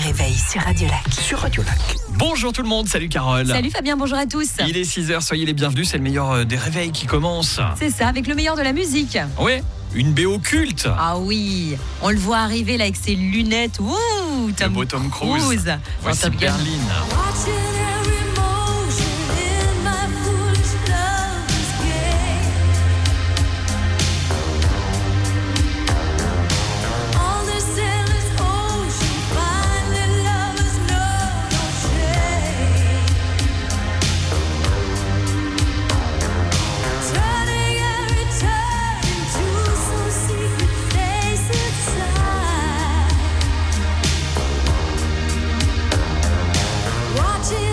réveil sur Radio Lac. Bonjour tout le monde, salut Carole. Salut Fabien, bonjour à tous. Il est 6h, soyez les bienvenus, c'est le meilleur des réveils qui commence. C'est ça, avec le meilleur de la musique. Ouais, une BO culte. Ah oui, on le voit arriver là avec ses lunettes. Ouh, Le beau Tom Cruise. Voici Top Gun. Berlin. Watching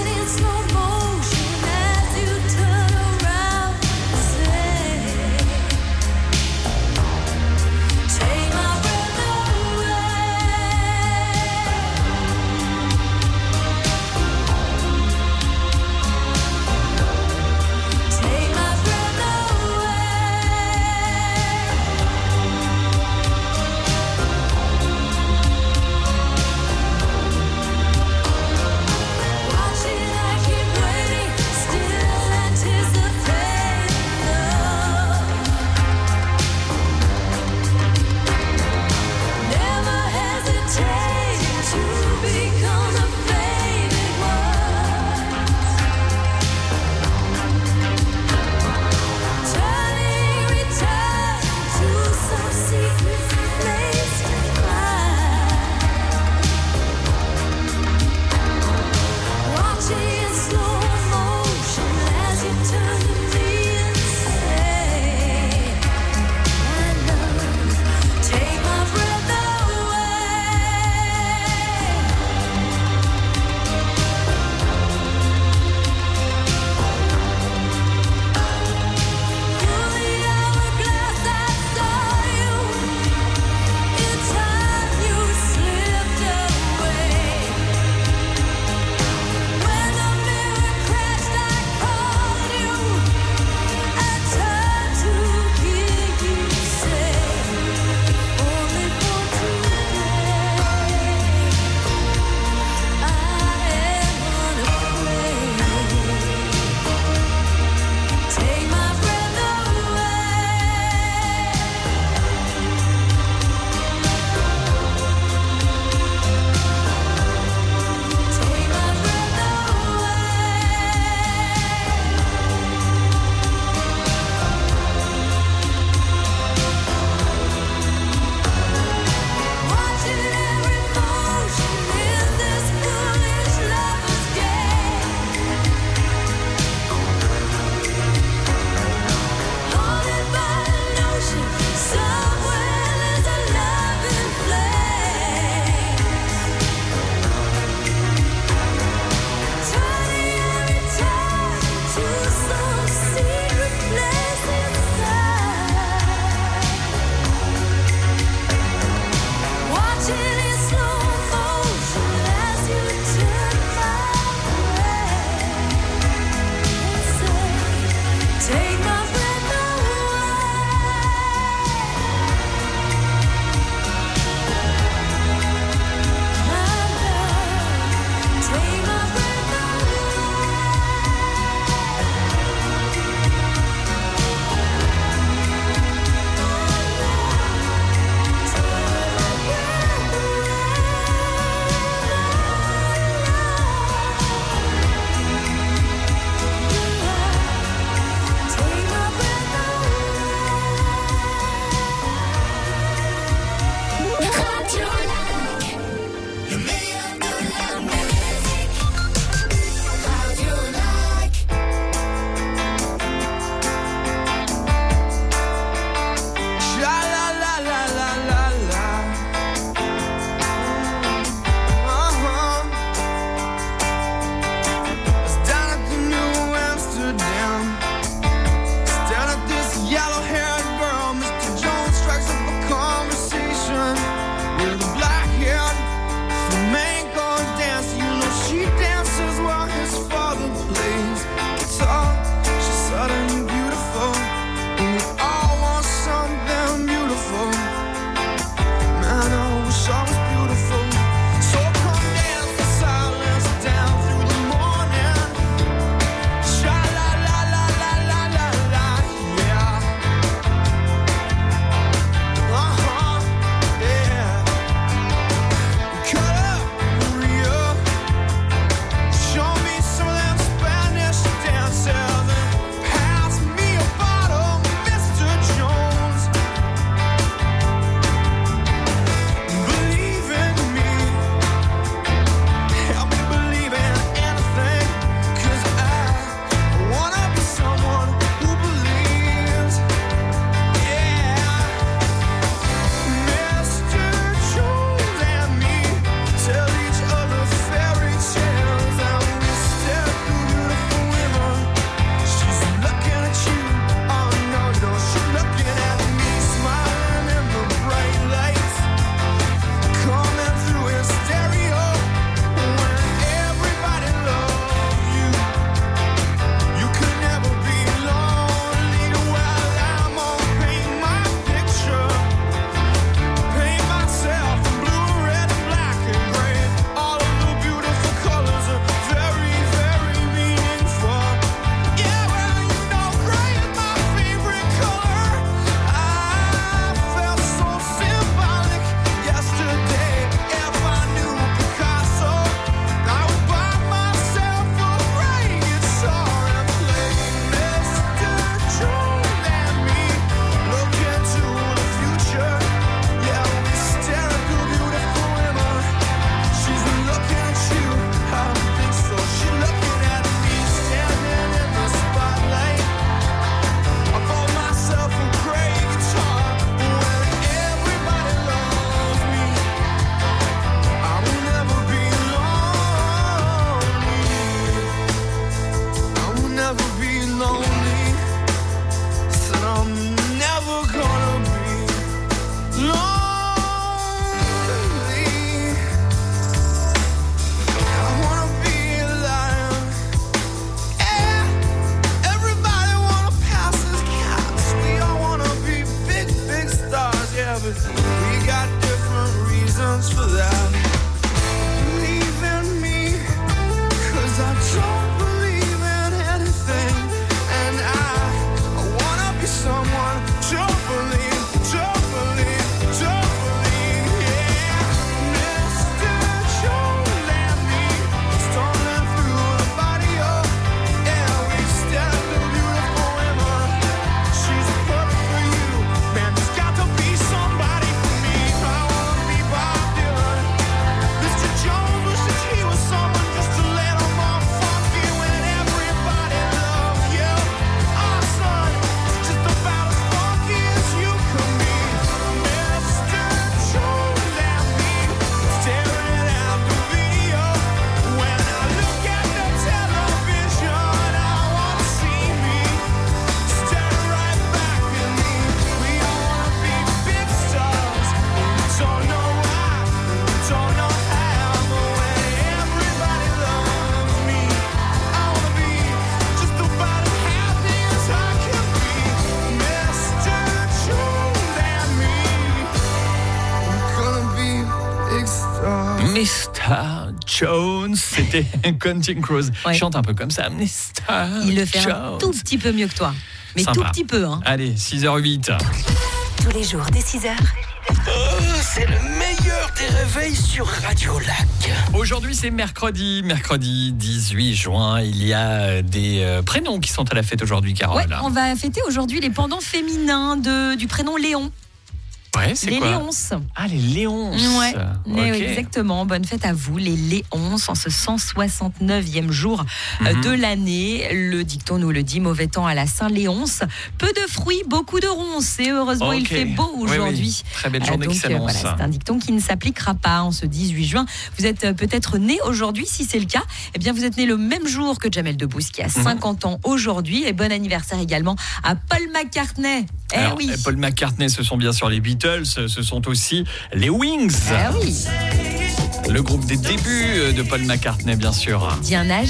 Jones, c'était Counting Crows. Ouais. Chante un peu comme ça, Mr. Il le fait Jones. un tout petit peu mieux que toi. Mais Sympa. tout petit peu, hein. Allez, 6h08. Tous les jours dès 6h. C'est le meilleur des réveils sur Radio Lac. Aujourd'hui, c'est mercredi 18 juin. Il y a des prénoms qui sont à la fête aujourd'hui, Carole. Ouais, on va fêter aujourd'hui les pendants féminins du prénom Léon. Ouais, c'est Les quoi? Léonces. Ah, les Léonces. Ouais, Ok. exactement. Bonne fête à vous, les Léonces, en ce 169e jour de l'année. Le dicton nous le dit, mauvais temps à la Saint-Léonce. Peu de fruits, beaucoup de ronces. Et heureusement, il Ok. fait beau Oui, aujourd'hui. oui. Très belle journée qui Donc, s'annonce. voilà, c'est un dicton qui ne s'appliquera pas en ce 18 juin. Vous êtes peut-être né aujourd'hui. Si c'est le cas, eh bien, vous êtes né le même jour que Jamel Debbouze, qui a 50 ans aujourd'hui. Et bon anniversaire également à Paul McCartney. Alors, oui. Paul McCartney, ce sont bien sûr les Beatles, ce sont aussi les Wings. Oui. Le groupe des débuts de Paul McCartney, bien sûr. Dis un âge.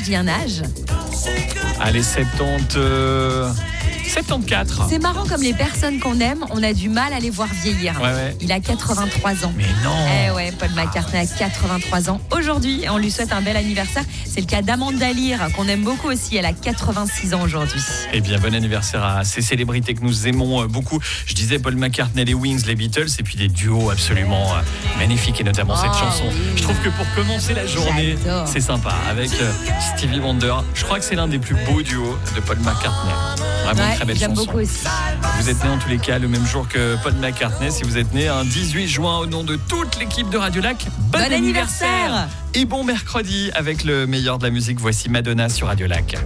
Allez, 74. C'est marrant, comme les personnes qu'on aime, on a du mal à les voir vieillir. Ouais. Il a 83 ans. Mais non. Ouais, Paul McCartney a 83 ans aujourd'hui et on lui souhaite un bel anniversaire. C'est le cas d'Amanda Lear, qu'on aime beaucoup aussi. Elle a 86 ans aujourd'hui. Eh bien, bon anniversaire à ces célébrités que nous aimons beaucoup. Je disais Paul McCartney, les Wings, les Beatles, et puis des duos absolument magnifiques, et notamment cette chanson. Oui. Je trouve que pour commencer la journée, J'adore. c'est sympa. Avec Stevie Wonder, je crois que c'est l'un des plus beaux duos de Paul McCartney. Vraiment une très belle j'aime chanson. beaucoup aussi. Vous êtes né en tous les cas le même jour que Paul McCartney. Si vous êtes né un 18 juin, au nom de toute l'équipe de Radio Lac, bon anniversaire et bon mercredi avec le meilleur de la musique. Voici Madonna sur Radio Lac.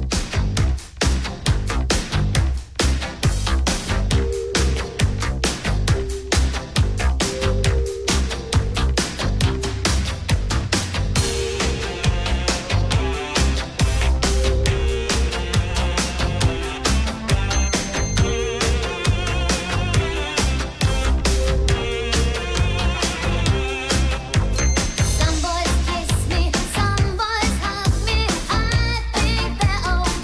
Some boys kiss me, some boys hug me. I think they're all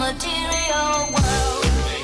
material world.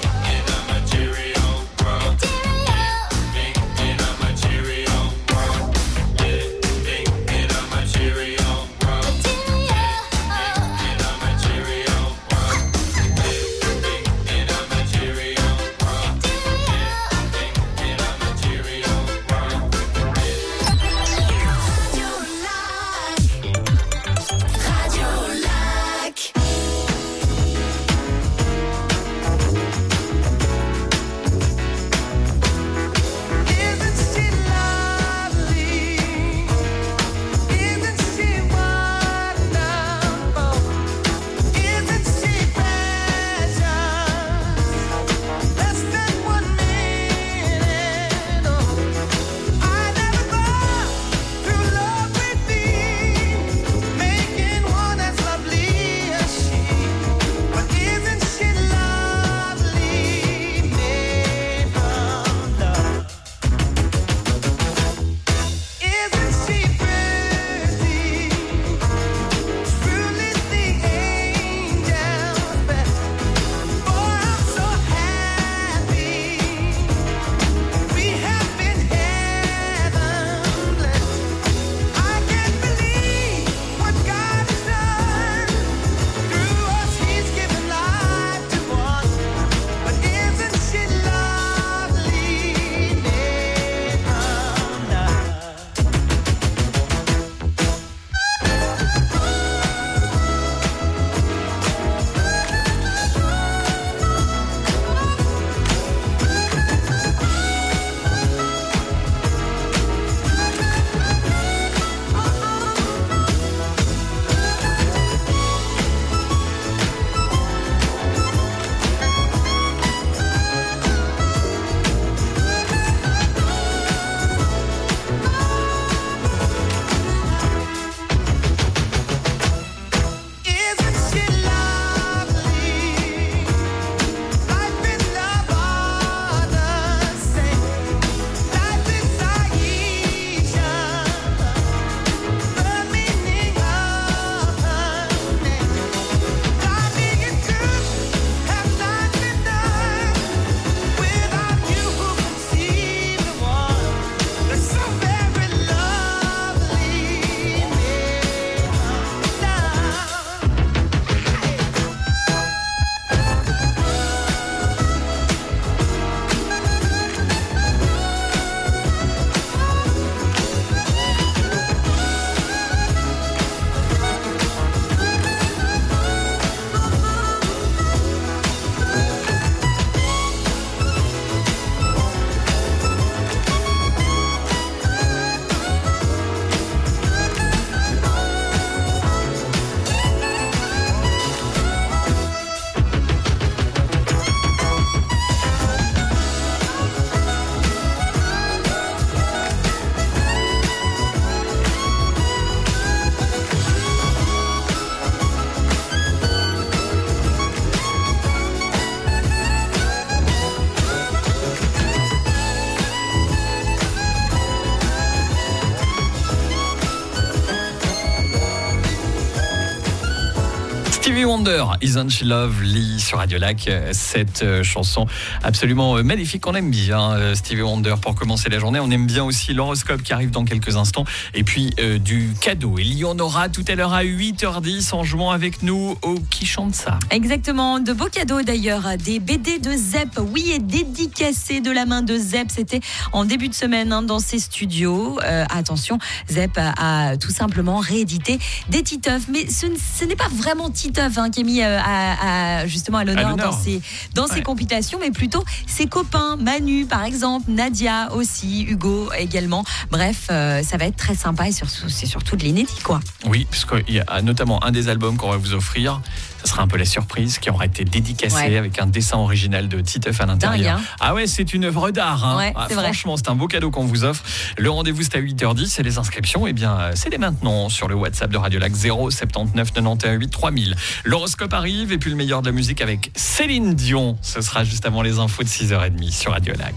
Stevie Wonder, Isn't She Lovely sur Radio Lac. Cette chanson absolument magnifique qu'on aime bien, Stevie Wonder, pour commencer la journée. On aime bien aussi l'horoscope qui arrive dans quelques instants. Et puis du cadeau. Il y en aura tout à l'heure à 8h10 en jouant avec nous au Qui chante ça. Exactement, de beaux cadeaux d'ailleurs, des BD de Zep, oui, et dédicacés de la main de Zep. C'était en début de semaine dans ses studios. Attention, Zep a tout simplement réédité des Titeuf, mais ce n'est pas vraiment Titeuf qui est mis justement à l'honneur dans ses compilations, mais plutôt ses copains, Manu par exemple, Nadia aussi, Hugo également. Bref, ça va être très sympa et surtout, c'est surtout de l'inédit, quoi. Oui, puisqu'il y a notamment un des albums qu'on va vous offrir. Ça sera un peu la surprise, qui aura été dédicacé avec un dessin original de Titeuf à l'intérieur. Dingue, hein. Ah ouais, c'est une œuvre d'art. Hein. Ouais, c'est franchement, c'est un beau cadeau qu'on vous offre. Le rendez-vous, c'est à 8h10 et les inscriptions, c'est dès maintenant sur le WhatsApp de Radio Lac 079 91 8 3000. L'horoscope arrive et puis le meilleur de la musique avec Céline Dion. Ce sera juste avant les infos de 6h30 sur Radio Lac.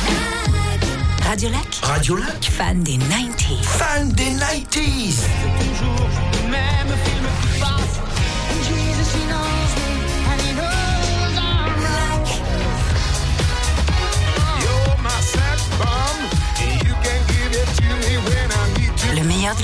Radio Lac. Radio Lac. Fan des 90s. Fan des 90s. Toujours le même film qui passe. Jesus, he knows me, and he knows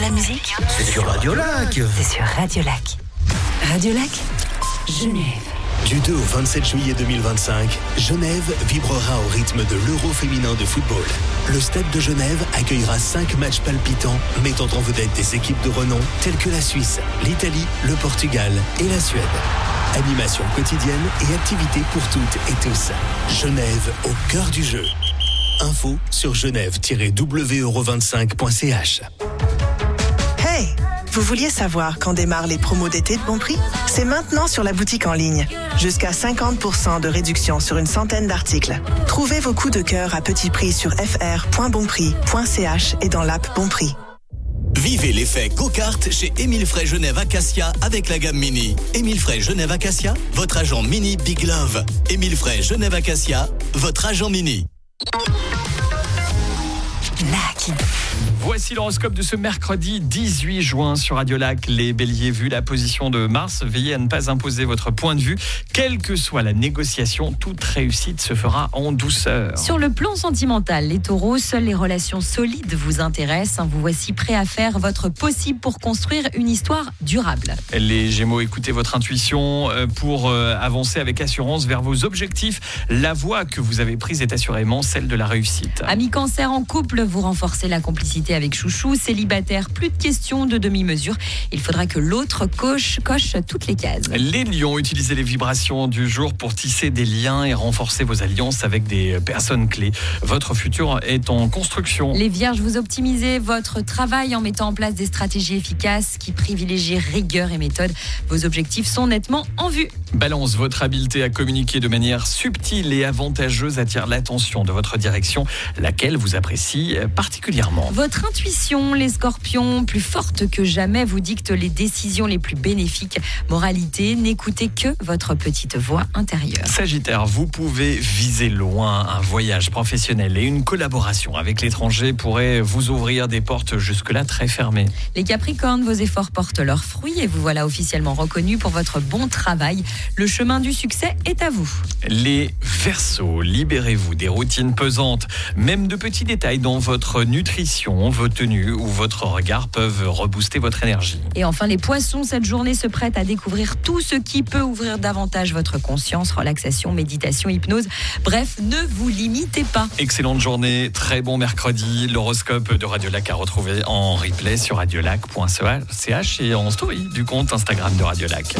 la musique, C'est sur Radio Lac. c'est sur Radio Lac. Radio Lac, Genève. Du 2 au 27 juillet 2025, Genève vibrera au rythme de l'Euro féminin de football. Le Stade de Genève accueillera 5 matchs palpitants mettant en vedette des équipes de renom telles que la Suisse, l'Italie, le Portugal et la Suède. Animation quotidienne et activités pour toutes et tous. Genève au cœur du jeu. Info sur genève-w-euro25.ch. Hey! Vous vouliez savoir quand démarrent les promos d'été de Bonprix? C'est maintenant sur la boutique en ligne. Jusqu'à 50% de réduction sur une centaine d'articles. Trouvez vos coups de cœur à petit prix sur fr.bonprix.ch et dans l'app Bonprix. Vivez l'effet go-kart chez Émile Frey Genève Acacia avec la gamme Mini. Émile Frey Genève Acacia, votre agent Mini Big Love. Émile Frey Genève Acacia, votre agent Mini. Lac. Voici l'horoscope de ce mercredi 18 juin sur Radio Lac. Les béliers, vu la position de Mars, veillez à ne pas imposer votre point de vue. Quelle que soit la négociation, toute réussite se fera en douceur. Sur le plan sentimental, les taureaux, seules les relations solides vous intéressent. Vous voici prêts à faire votre possible pour construire une histoire durable. Les gémeaux, écoutez votre intuition pour avancer avec assurance vers vos objectifs. La voie que vous avez prise est assurément celle de la réussite. Amis cancer en couple, vous renforcez la complicité avec chouchou. Célibataire, plus de questions de demi-mesure. Il faudra que l'autre coche toutes les cases. Les lions, utilisez les vibrations du jour pour tisser des liens et renforcer vos alliances avec des personnes clés. Votre futur est en construction. Les vierges, vous optimisez votre travail en mettant en place des stratégies efficaces qui privilégient rigueur et méthode. Vos objectifs sont nettement en vue. Balance, votre habileté à communiquer de manière subtile et avantageuse attire l'attention de votre direction, laquelle vous apprécie particulièrement. Votre intuition, les scorpions, plus forte que jamais, vous dicte les décisions les plus bénéfiques. Moralité, n'écoutez que votre petite voix intérieure. Sagittaire, vous pouvez viser loin. Un voyage professionnel et une collaboration avec l'étranger pourraient vous ouvrir des portes jusque-là très fermées. Les capricornes, vos efforts portent leurs fruits et vous voilà officiellement reconnus pour votre bon travail. Le chemin du succès est à vous. Les Verseaux, libérez-vous des routines pesantes. Même de petits détails dans votre nutrition, vos tenues ou votre regard peuvent rebooster votre énergie. Et enfin les poissons, cette journée se prête à découvrir tout ce qui peut ouvrir davantage votre conscience, relaxation, méditation, hypnose. Bref, ne vous limitez pas. Excellente journée, très bon mercredi. L'horoscope de Radio Lac à retrouver en replay sur radiolac.ch et en story du compte Instagram de Radio Lac.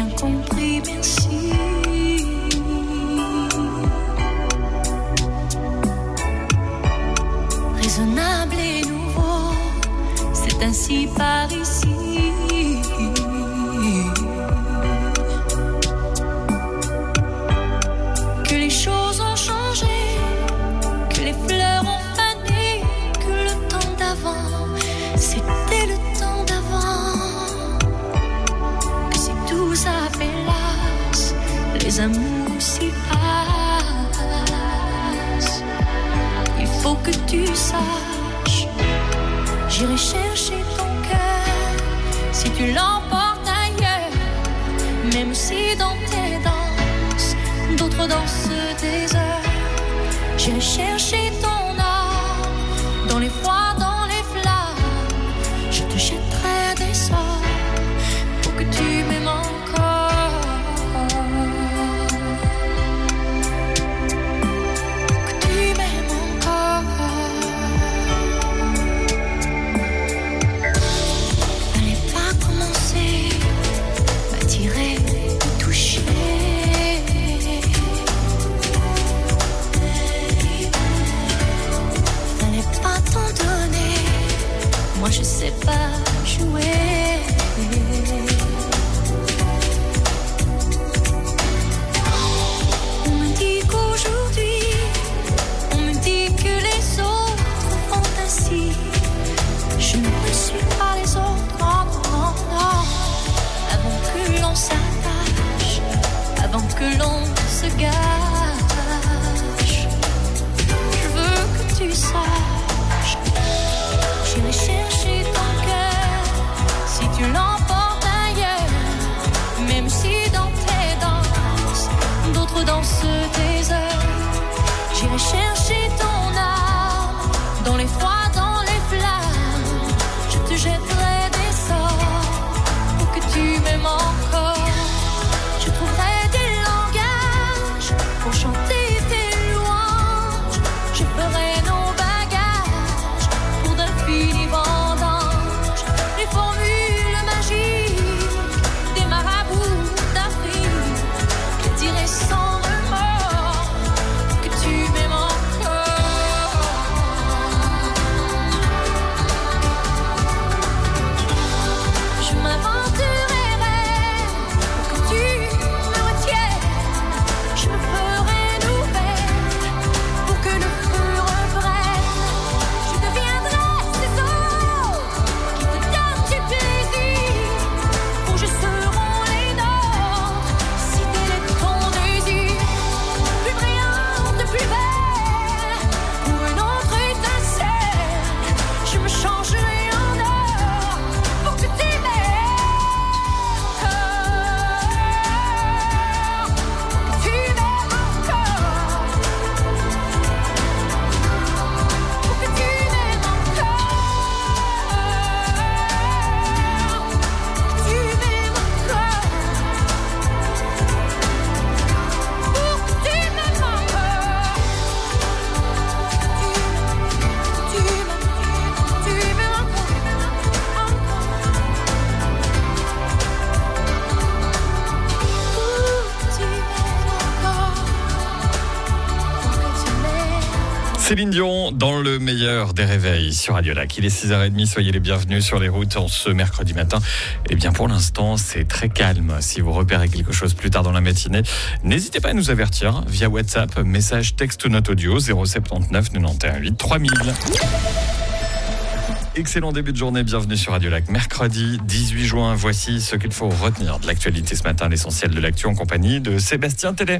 bien compris, merci. Raisonnable et nouveau, c'est ainsi par ici. Que les choses ont changé, que les fleurs ont fané, que le temps d'avant, c'était le temps d'avant. Que si tout s'appelasse, les amours s'y passent. Il faut que tu saches, j'irai chercher ton cœur si tu l'emportes ailleurs. Même si dans tes danses, d'autres dansent des heures. J'irai chercher ton âme dans les froids, dans les flammes. Je te jetterai des sorts pour que tu m'aimes encore. Pour que tu m'aimes encore. Fallait pas commencer, m'attirer, me toucher. Pas t'en donner, moi je sais pas jouer. On me dit qu'aujourd'hui, on me dit que les autres font ainsi. Je ne suis pas les autres, non, non, non. Avant que l'on s'attache, avant que l'on se gâche, je veux que tu saches. J'irai chercher ton cœur si tu l'emportes ailleurs. Même si dans tes danses, d'autres dansent des heures. J'irai chercher ton âme dans les froids, dans les flammes. Je te jetterai des sorts pour que tu m'aimes encore. Je trouverai des langages pour chanter tes louanges. Je ferai nos bagages pour d'infinis vendanges. Les formules magiques des marabouts d'Afrique. Je dirai sans remords que tu m'aimes encore. Je m'aventurerai pour que tu me retiennes. Je me ferai nouvelle pour que le feu reprenne. Je deviendrai ces autres qui te donnent du plaisir. Pour je seront les nôtres si tel est ton désir. Plus brillante, plus belle, pour une autre étincelle. Je me changerai en or pour que tu m'aimes encore. Que tu m'aimes encore. Pour que tu m'aimes encore. Que tu m'aimes encore. Pour que tu m'aimes encore. Tu m'aimes encore. Céline Dion dans le meilleur des réveils sur Radio Lac. Il est 6h30, soyez les bienvenus sur les routes en ce mercredi matin. Et bien pour l'instant, c'est très calme. Si vous repérez quelque chose plus tard dans la matinée, n'hésitez pas à nous avertir via WhatsApp, message, texte ou note audio 079 91 8 3000. Excellent début de journée, bienvenue sur Radio Lac. Mercredi 18 juin, voici ce qu'il faut retenir de l'actualité ce matin, l'essentiel de l'actu en compagnie de Sébastien Télé.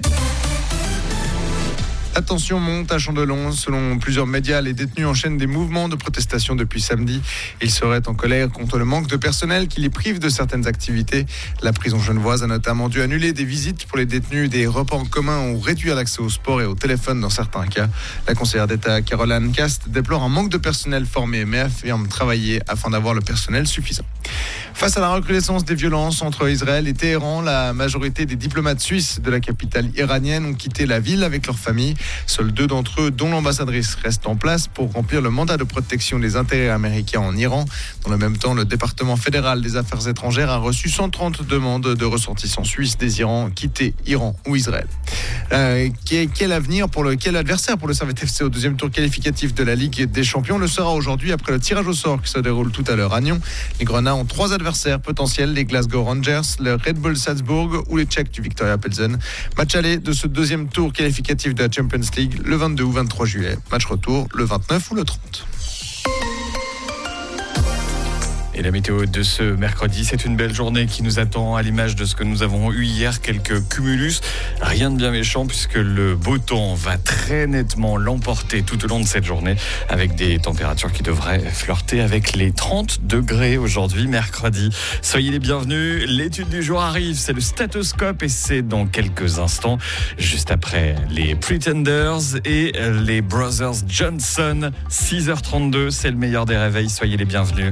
La tension monte à Chandelon. Selon plusieurs médias, les détenus enchaînent des mouvements de protestation depuis samedi. Ils seraient en colère contre le manque de personnel qui les prive de certaines activités. La prison genevoise a notamment dû annuler des visites pour les détenus, des repas en commun ou réduire l'accès au sport et au téléphone dans certains cas. La conseillère d'État Caroline Cast déplore un manque de personnel formé mais affirme travailler afin d'avoir le personnel suffisant. Face à la recrudescence des violences entre Israël et Téhéran, la majorité des diplomates suisses de la capitale iranienne ont quitté la ville avec leurs familles. Seuls 2 d'entre eux, dont l'ambassadrice, restent en place pour remplir le mandat de protection des intérêts américains en Iran. Dans le même temps, le département fédéral des affaires étrangères a reçu 130 demandes de ressortissants suisses désirant quitter Iran ou Israël. Quel adversaire pour le Servette FC au deuxième tour qualificatif de la Ligue des Champions le sera aujourd'hui après le tirage au sort qui se déroule tout à l'heure à Nyon. Les Grenats ont 3 adversaires potentiels, les Glasgow Rangers, le Red Bull Salzbourg ou les Tchèques du Viktoria Plzen. Match aller de ce deuxième tour qualificatif de la Champions League le 22 ou 23 juillet. Match retour le 29 ou le 30. Et la météo de ce mercredi, c'est une belle journée qui nous attend à l'image de ce que nous avons eu hier, quelques cumulus. Rien de bien méchant puisque le beau temps va très nettement l'emporter tout au long de cette journée avec des températures qui devraient flirter avec les 30 degrés aujourd'hui, mercredi. Soyez les bienvenus. L'étude du jour arrive, c'est le stéthoscope et c'est dans quelques instants, juste après les Pretenders et les Brothers Johnson. 6h32, c'est le meilleur des réveils. Soyez les bienvenus.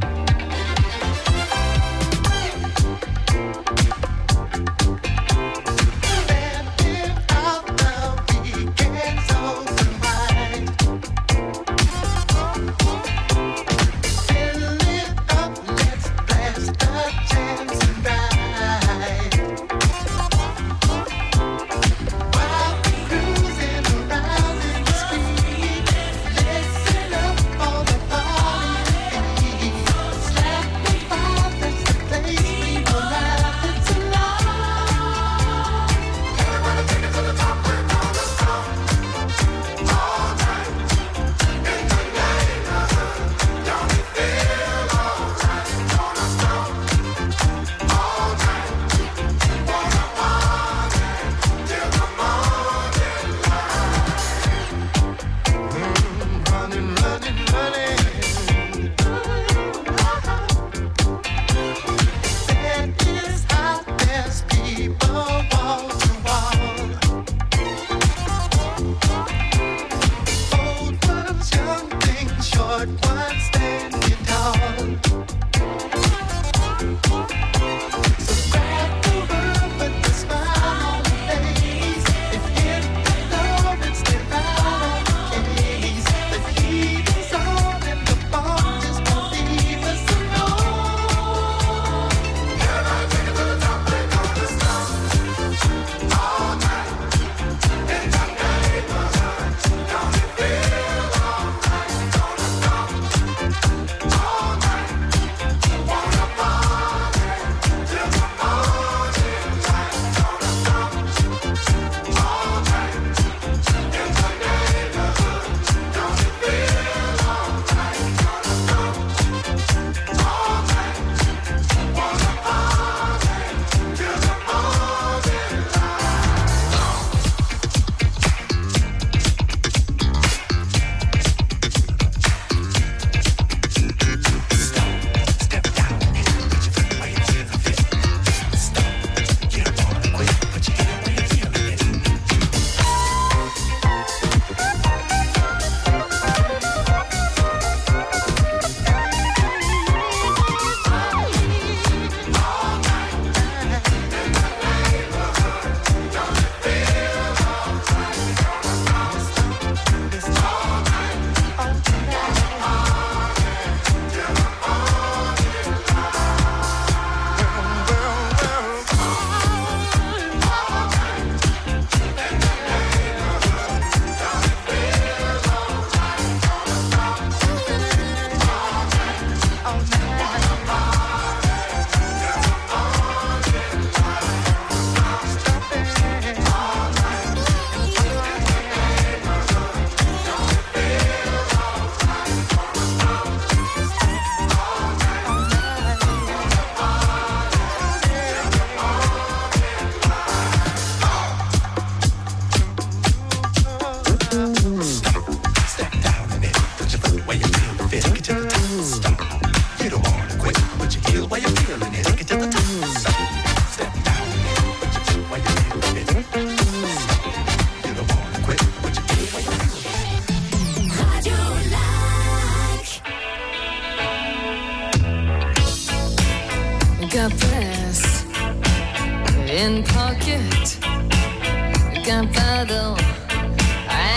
got press in pocket, gunpowder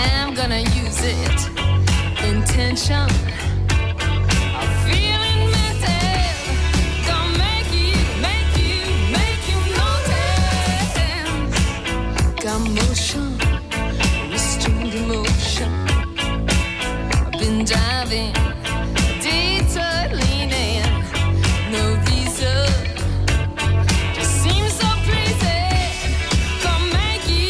I'm gonna use it. Intention. Feeling mental. Gonna make you notice. Got motion, restrained emotion. I've been diving, detour leaning, no reason. Just seems so crazy. Gonna make you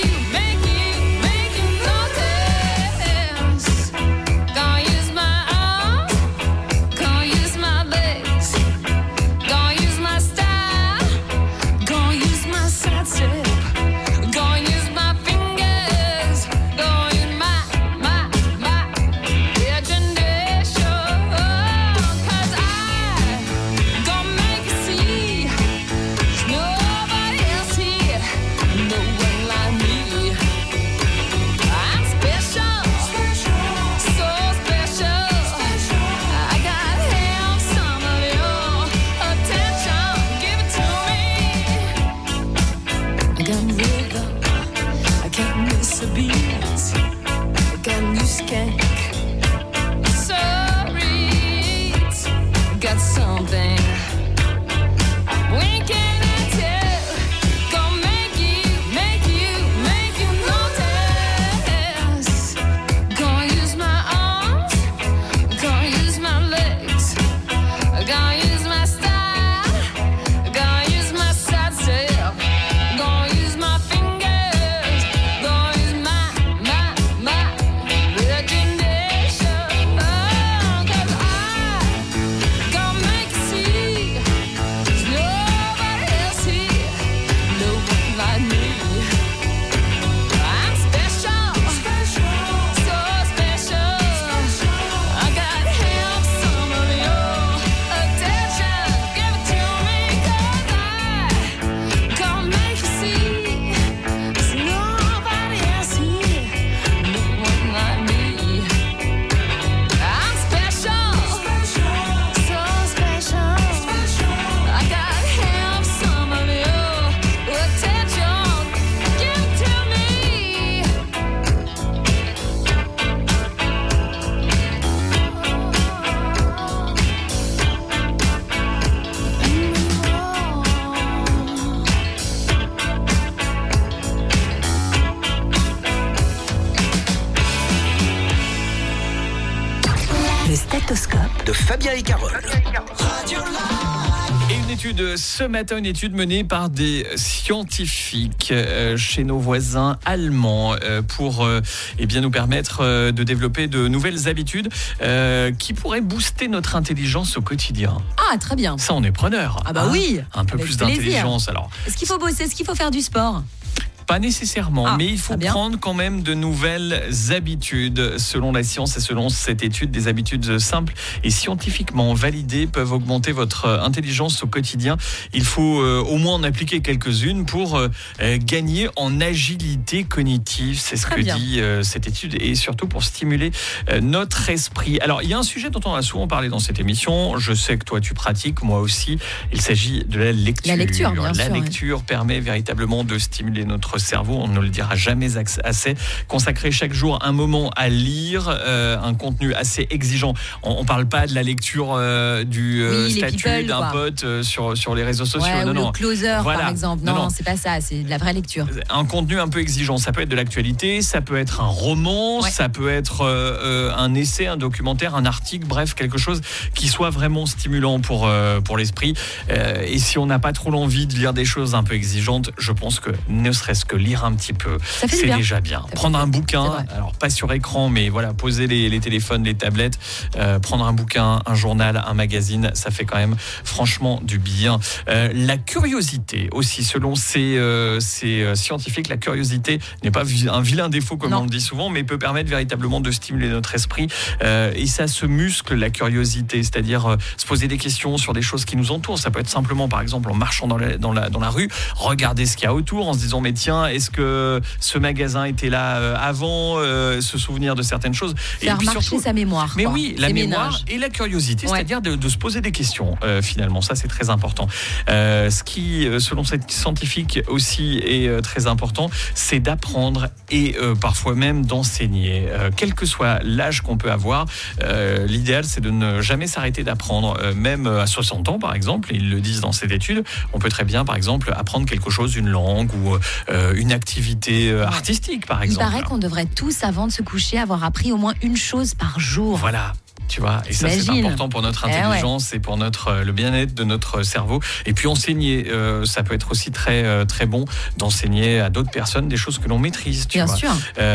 notice. Gonna use my arms, gonna use my legs, gonna use my style, gonna use my side step, gonna use my fingers, gonna use my imagination. 'Cause I gonna make you see there's nobody else here, no one like me. I'm special, so special. I gotta have some of your attention. Give it to me. I got rhythm, I can't miss a beat. I got new skank, sorry, I got something. Winking at you, gonna make you notice. Gonna use my arms, gonna use my legs, gonna use my style, gonna use my side step, gonna use my fingers, gonna use my imagination. 'Cause I gonna make you see there's nobody else here, no one like me. I'm special, so special. I gotta have some of your attention. Give it to me, 'cause I gonna make you see there's nobody else here, no one like me. I'm special, so special. I gotta have some of your attention. Give it to me. Le stéthoscope De Fabien et Carole. Et une étude ce matin, une étude menée par des scientifiques chez nos voisins allemands pour bien nous permettre de développer de nouvelles habitudes qui pourraient booster notre intelligence au quotidien. Ah, très bien. Ça, on est preneur. Ah bah oui, Un peu avec plus plaisir. d'intelligence. Alors, Est-ce qu'il faut bosser? Est-ce qu'il faut faire du sport? pas nécessairement, mais il faut très bien. prendre quand même de nouvelles habitudes. Selon la science et selon cette étude, des habitudes simples et scientifiquement validées peuvent augmenter votre intelligence au quotidien. Il faut au moins en appliquer quelques-unes pour gagner en agilité cognitive. C'est ce Très que bien. dit cette étude, et surtout pour stimuler notre esprit. Alors, il y a un sujet dont on a souvent parlé dans cette émission. Je sais que toi, tu pratiques, moi aussi. Il s'agit de la lecture. La lecture, bien La sûr, lecture permet véritablement de stimuler notre cerveau, on ne le dira jamais assez. Consacrer chaque jour un moment à lire un contenu assez exigeant. On parle pas de la lecture du statut people, d'un quoi. pote sur les réseaux sociaux. Ouais, non, ou le closer, Voilà. par exemple. Non, c'est pas ça, c'est de la vraie lecture. Un contenu un peu exigeant, ça peut être de l'actualité, ça peut être un roman, Ouais. ça peut être un essai, un documentaire, un article, bref, quelque chose qui soit vraiment stimulant pour l'esprit. Et si on n'a pas trop l'envie de lire des choses un peu exigeantes, je pense que ne serait-ce que lire un petit peu, Ça fait du c'est bien. déjà bien. Ça Prendre fait un du bien, bouquin, c'est vrai. alors pas sur écran, mais voilà, poser les téléphones, les tablettes, prendre un bouquin, un journal, un magazine, ça fait quand même franchement du bien. La curiosité aussi, selon ces scientifiques, la curiosité n'est pas un vilain défaut comme Non. on le dit souvent, mais peut permettre véritablement de stimuler notre esprit, et ça se muscle, la curiosité, c'est-à-dire se poser des questions sur des choses qui nous entourent. Ça peut être simplement, par exemple, en marchant dans la rue, regarder ce qu'il y a autour en se disant mais tiens, tiens, est-ce que ce magasin était là avant, se souvenir de certaines choses. Faire et puis marcher surtout, sa mémoire. mais quoi. oui, la Ses mémoire ménages. et la curiosité, Ouais. c'est-à-dire de se poser des questions, finalement. Ça, c'est très important. Ce qui, selon cette scientifique aussi, est très important, c'est d'apprendre et parfois même d'enseigner. Quel que soit l'âge qu'on peut avoir, l'idéal, c'est de ne jamais s'arrêter d'apprendre. Même à 60 ans, par exemple, ils le disent dans cette étude, on peut très bien, par exemple, apprendre quelque chose, une langue ou une activité artistique, par Il exemple. paraît qu'on devrait tous, avant de se coucher, avoir appris au moins une chose par jour. Voilà. Tu vois, et ça c'est T'imagines ? important pour notre Eh ouais. intelligence et pour le bien-être de notre cerveau. Et puis enseigner, ça peut être aussi très très bon d'enseigner à d'autres personnes des choses que l'on maîtrise. Tu Bien vois. sûr.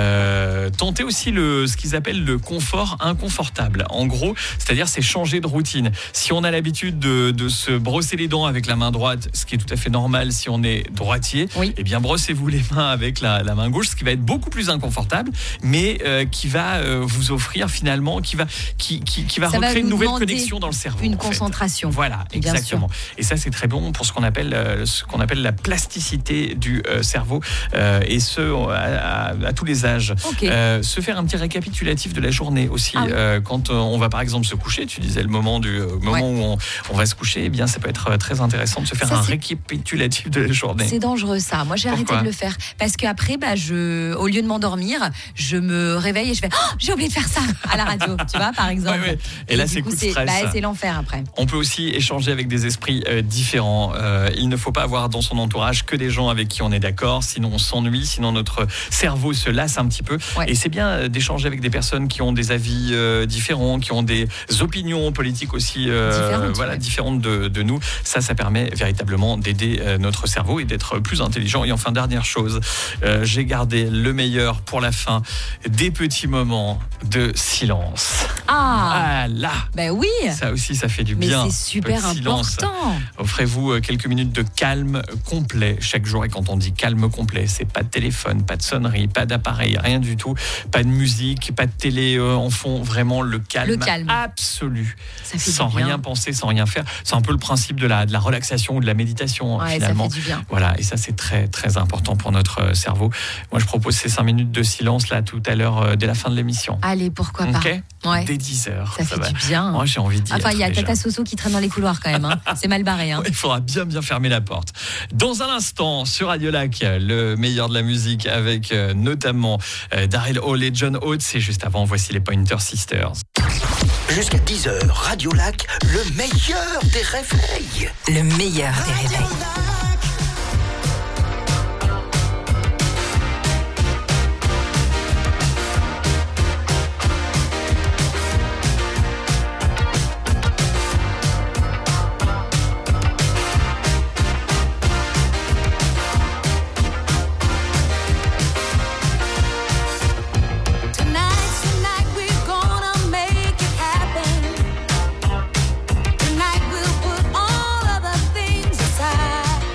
Tenter aussi ce qu'ils appellent le confort inconfortable. En gros, c'est-à-dire c'est changer de routine. Si on a l'habitude de se brosser les dents avec la main droite, ce qui est tout à fait normal si on est droitier, Oui. eh bien brossez-vous les mains avec la main gauche, ce qui va être beaucoup plus inconfortable, mais qui va vous offrir finalement, qui va Ça va recréer une nous nouvelle demander connexion dans le cerveau. Une en fait. concentration. Voilà, Bien exactement. Et ça, c'est très bon pour ce qu'on appelle la plasticité du cerveau, et ce à tous les âges. Ok. Se faire un petit récapitulatif de la journée aussi. Ah oui. Quand on va par exemple se coucher, tu disais le moment Ouais. où on va se coucher, eh bien ça peut être très intéressant de se faire Ça, un c'est- récapitulatif de la journée. C'est dangereux ça. Moi j'ai arrêté Pourquoi de le faire parce qu'après au lieu de m'endormir, je me réveille et je fais oh, j'ai oublié de faire ça à la radio, tu vois par exemple. Ouais, ouais. Et là, du c'est coup, coup de stress. c'est l'enfer après. On peut aussi échanger avec des esprits différents. Il ne faut pas avoir dans son entourage que des gens avec qui on est d'accord, sinon on s'ennuie, sinon notre cerveau se lasse un petit peu. Ouais. Et c'est bien d'échanger avec des personnes qui ont des avis différents, qui ont des opinions politiques aussi différentes de nous. Ça permet véritablement d'aider notre cerveau et d'être plus intelligent. Et enfin, dernière chose, j'ai gardé le meilleur pour la fin, des petits moments de silence. Ah, Là, ben oui. ça aussi, ça fait du Mais bien. c'est Un peu de super silence. important. Offrez-vous quelques minutes de calme complet chaque jour. Et quand on dit calme complet, c'est pas de téléphone, pas de sonnerie, pas d'appareil, rien du tout. Pas de musique, pas de télé en fond. Vraiment le calme, Le calme. absolu. Ça fait Sans du bien. rien penser, sans rien faire. C'est un peu le principe de la relaxation ou de la méditation, Ouais, finalement. ça fait du bien. Voilà, et ça, c'est très, très important pour notre cerveau. Moi, je propose ces 5 minutes de silence, là, tout à l'heure, dès la fin de l'émission. Allez, pourquoi pas. Ok. Ouais. Dès 10h. Ça fait du bien. Moi, j'ai envie de dire. Enfin, il y a Tata Soso qui traîne dans les couloirs quand même. Hein. C'est mal barré. Hein. Ouais, il faudra bien fermer la porte. Dans un instant, sur Radio Lac, le meilleur de la musique avec notamment Daryl Hall et John Oates. Et juste avant, voici les Pointer Sisters. Jusqu'à 10h, Radio Lac, le meilleur des réveils. Le meilleur des réveils. Tonight's the night we're gonna make it happen. Tonight we'll put all other things aside.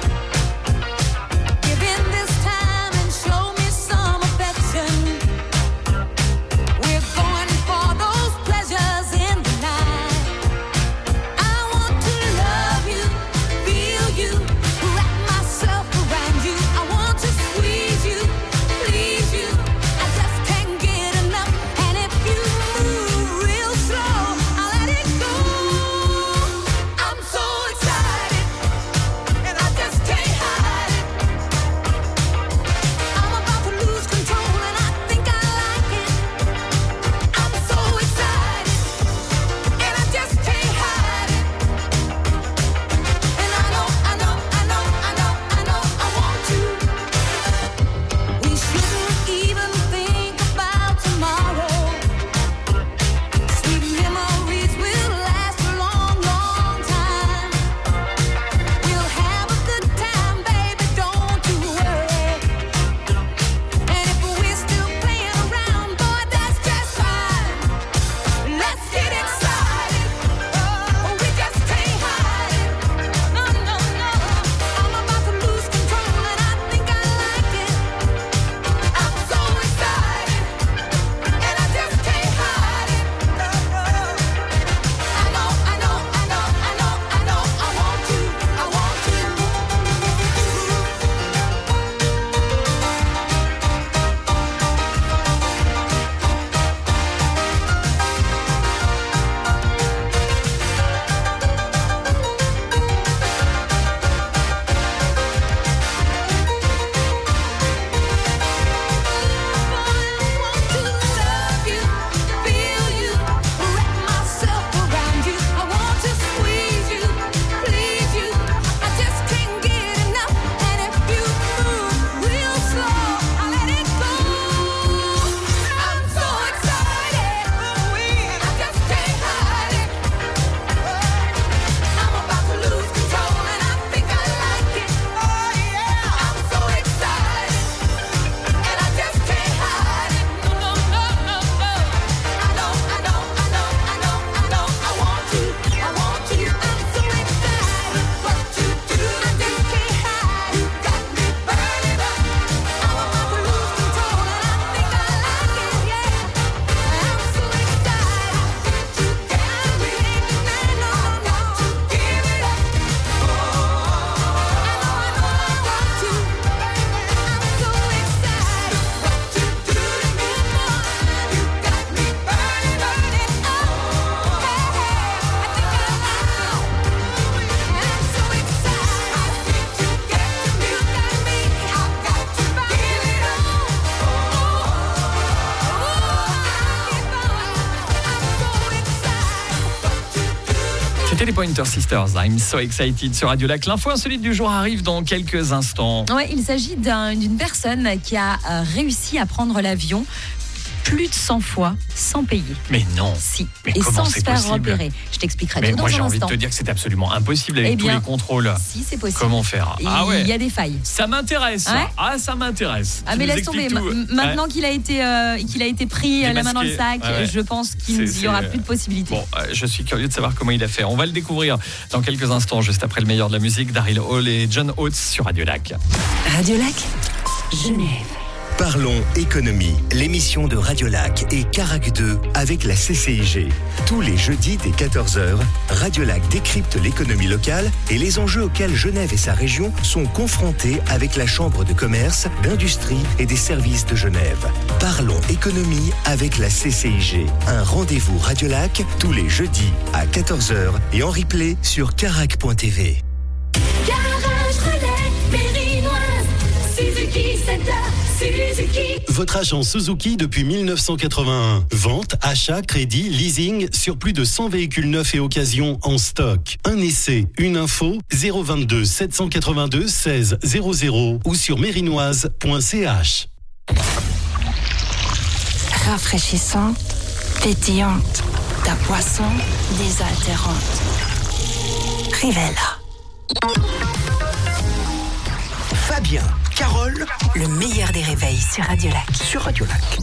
les Pointer Sisters, I'm so excited sur Radio Lac. L'info insolite du jour arrive dans quelques instants. Ouais, il s'agit d'une personne qui a réussi à prendre l'avion plus de 100 fois sans payer. Mais non. Si. Mais et comment sans c'est se faire possible repérer. Je t'expliquerai Mais tout moi dans j'ai un envie de instant. te dire que c'est absolument impossible avec Eh tous bien, les contrôles. Si, c'est possible. Comment faire? Ah ouais. Il y a des failles. Ça m'intéresse. Ça. Ouais. Ah, ça m'intéresse. Ah Tu mais nous laisse tomber. expliques tout. Maintenant Ouais. qu'il a été pris la main dans le sac, Ouais. je pense qu'il n'y aura plus de possibilités. Bon, je suis curieux de savoir comment il a fait. On va le découvrir dans quelques instants, juste après le meilleur de la musique, Daryl Hall et John Oates sur Radio Lac. Radio Lac, Genève. Parlons économie, l'émission de Radio Lac et Carac 2 avec la CCIG. Tous les jeudis dès 14h, Radio Lac décrypte l'économie locale et les enjeux auxquels Genève et sa région sont confrontés avec la Chambre de commerce, d'industrie et des services de Genève. Parlons économie avec la CCIG. Un rendez-vous Radio Lac tous les jeudis à 14h et en replay sur carac.tv. Garage relais, Mérinoise, Suzuki Center, Suzuki. Votre agent Suzuki depuis 1981. Vente, achat, crédit, leasing sur plus de 100 véhicules neufs et occasions en stock. Un essai, une info, 022 782 16 00 ou sur mérinoise.ch. Rafraîchissante, pétillante, ta boisson désaltérante. Rivella. Fabien, Carole, Le meilleur des réveils sur Radio Lac. sur Radio Lac.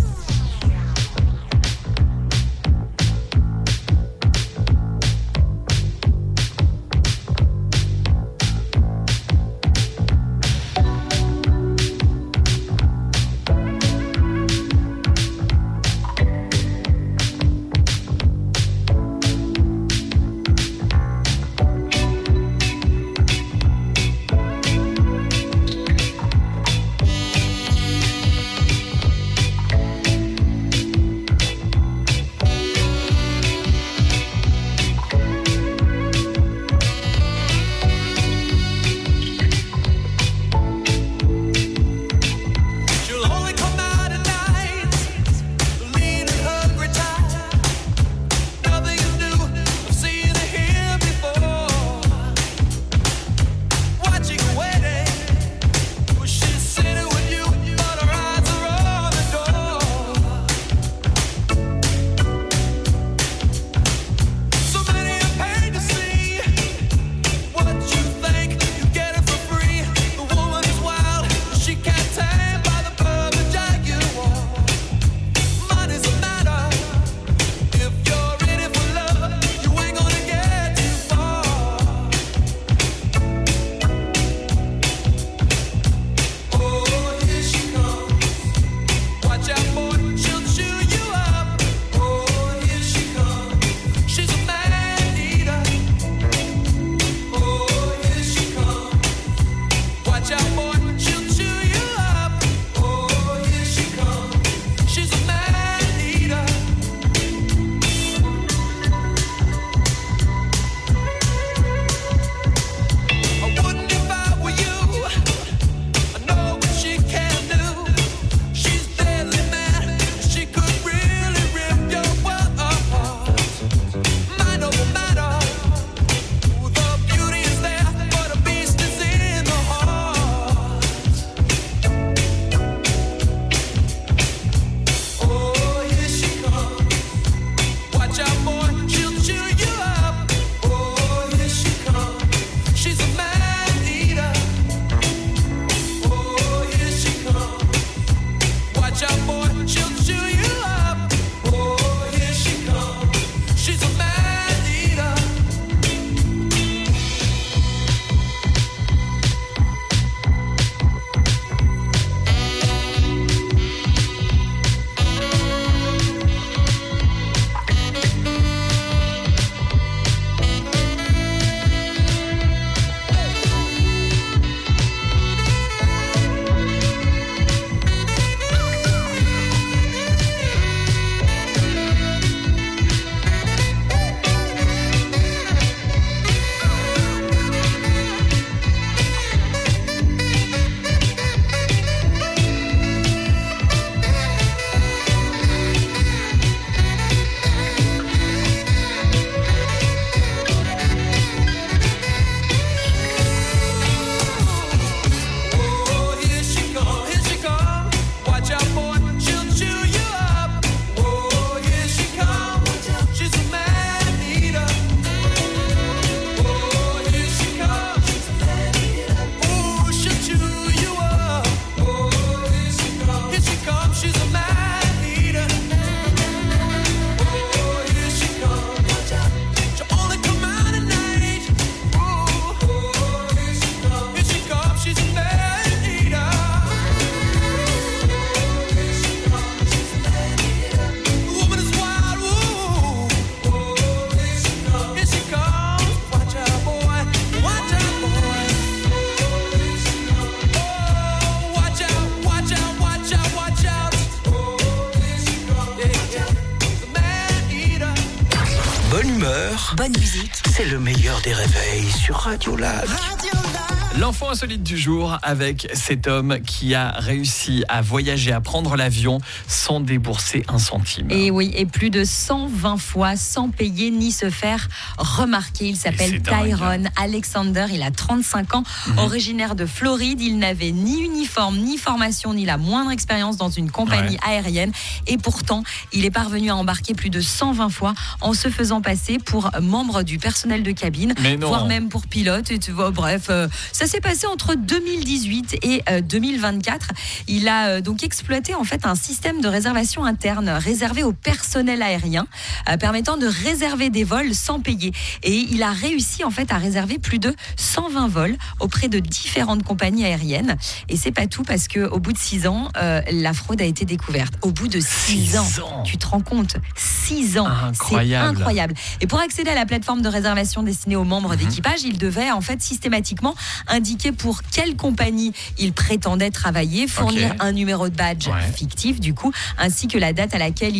sport, bonne musique. C'est le meilleur des réveils sur Radio Lac. L'enfant insolite du jour avec cet homme qui a réussi à voyager, à prendre l'avion sans débourser un centime. Et oui, et plus de 120 fois sans payer ni se faire remarquer. Il s'appelle Tyrone Alexander, il a 35 ans, originaire de Floride. Il n'avait ni uniforme, ni formation, ni la moindre expérience dans une compagnie aérienne. Et pourtant, il est parvenu à embarquer plus de 120 fois en se faisant passer pour membre du personnel de cabine, voire même pour pilote. Et tu vois, bref, ça s'est passé entre 2018 et 2024. Il a donc exploité en fait un système de réservation interne réservé au personnel aérien, permettant de réserver des vols sans payer. Et il a réussi en fait à réserver plus de 120 vols auprès de différentes compagnies aériennes. Et c'est pas tout, parce que au bout de 6 ans, la fraude a été découverte. Au bout de 6 ans, tu te rends compte, 6 ans, incroyable. C'est incroyable. Et pour accéder à la plateforme de réservation destinée aux membres d'équipage, il devait en fait systématiquement indiquer pour quelle compagnie il prétendait travailler, fournir un numéro de badge fictif du coup, ainsi que la date à laquelle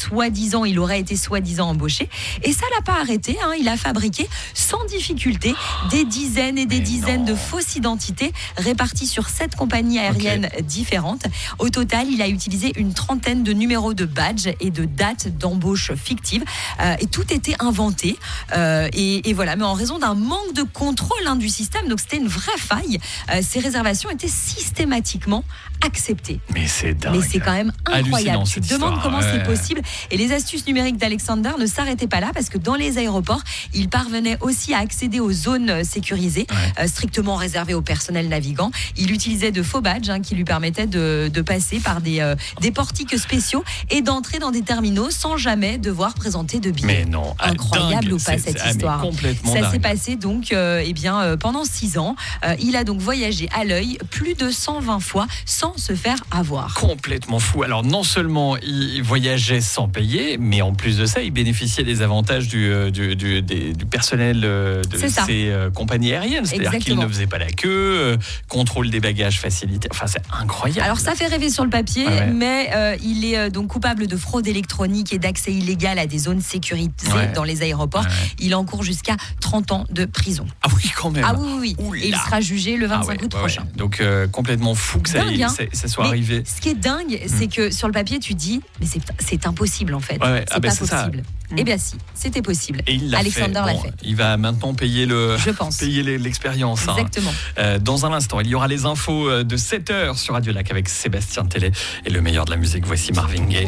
il aurait été soi-disant embauché. Et ça l'a pas arrêté, il a fabriqué sans difficulté des dizaines et des dizaines de fausses identités réparties sur 7 compagnies aériennes différentes. Au total, il a utilisé une trentaine de numéros de badge et de dates d'embauche fictives, et tout était inventé, et voilà. Mais en raison d'un manque de contrôle du système, donc c'était une vraie faille, ces réservations étaient systématiquement acceptées. Mais c'est dingue. Mais c'est quand même incroyable. Tu te demandes comment c'est possible. possible. Et les astuces numériques d'Alexander ne s'arrêtaient pas là, parce que dans les aéroports, il parvenait aussi à accéder aux zones sécurisées, strictement réservées au personnel navigant. Il utilisait de faux badges qui lui permettaient de passer par des portiques spéciaux et d'entrer dans des terminaux sans jamais devoir présenter de billets. Mais non, incroyable dingue. ou pas cette histoire. Ça s'est passé donc pendant 6 ans. Il a donc voyagé à l'œil plus de 120 fois sans se faire avoir. Complètement fou. Alors non seulement il voyageait sans payer, mais en plus de ça, il bénéficiait des avantages du personnel de ces compagnies aériennes. C'est-à-dire qu'il ne faisait pas la queue, contrôle des bagages facilité. Enfin, c'est incroyable. Alors ça fait rêver sur le papier, mais il est donc coupable de fraude électronique et d'accès illégal à des zones sécurisées dans les aéroports. Il encourt jusqu'à 30 ans de prison. Ah oui, quand même. Ah oui. Et il sera jugé le 25 août prochain. Donc complètement fou que ça soit arrivé. Ce qui est dingue, c'est que sur le papier, tu dis, mais c'est impossible en fait. C'est pas possible. Eh bien si, c'était possible. Et il Alexander l'a fait. Il va maintenant payer l'expérience. Exactement. Dans un instant, il y aura les infos de 7h sur Radio Lac avec Sébastien Tellet et le meilleur de la musique. Voici Marvin Gaye.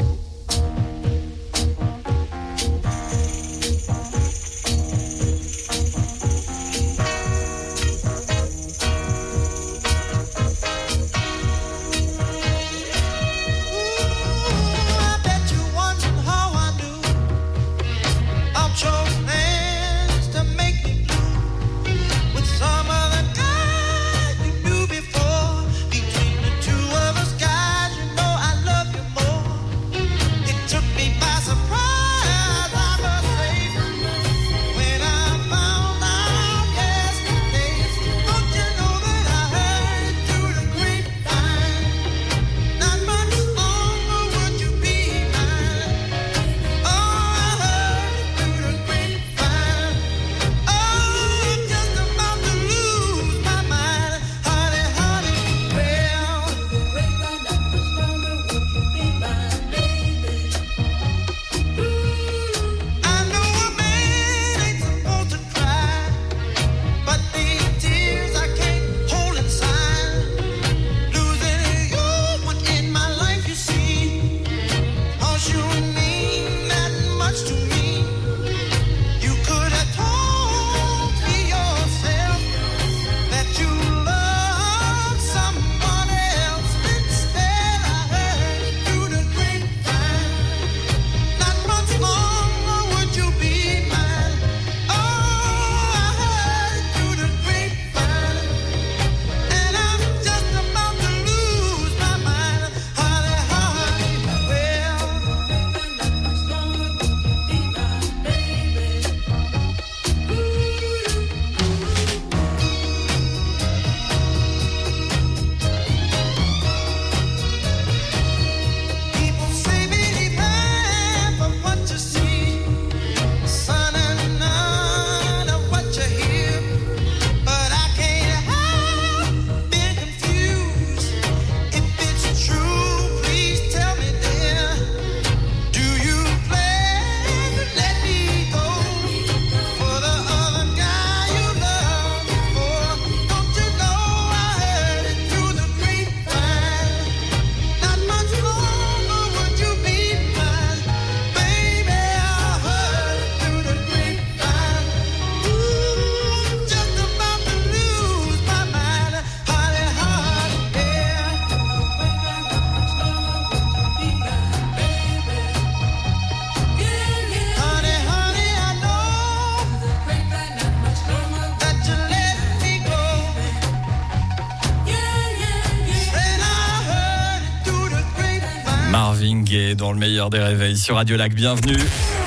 Marvin Gaye dans le meilleur des réveils sur Radio Lac. Bienvenue.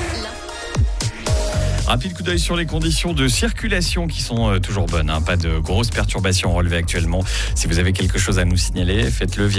Rapide coup d'œil sur les conditions de circulation qui sont toujours bonnes. Pas de grosses perturbations relevées actuellement. Si vous avez quelque chose à nous signaler, faites-le via